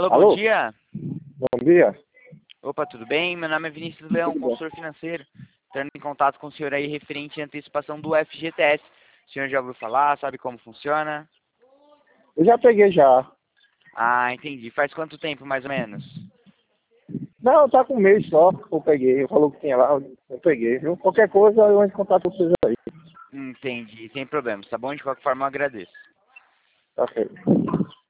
Alô, Alô? bom dia. Bom dia. Opa, tudo bem? Meu nome é Vinícius Leão, consultor financeiro. Entrando em contato com o senhor aí referente à antecipação do FGTS. O senhor já ouviu falar? Sabe como funciona? Eu já peguei já. Ah, entendi. Faz quanto tempo, mais ou menos? Não, tá com um mês só que eu peguei. Eu falou que tinha lá, eu peguei, viu? Qualquer coisa eu entro em contato com vocês aí. Entendi, sem problemas, tá bom? De qualquer forma, eu agradeço. Tá feito.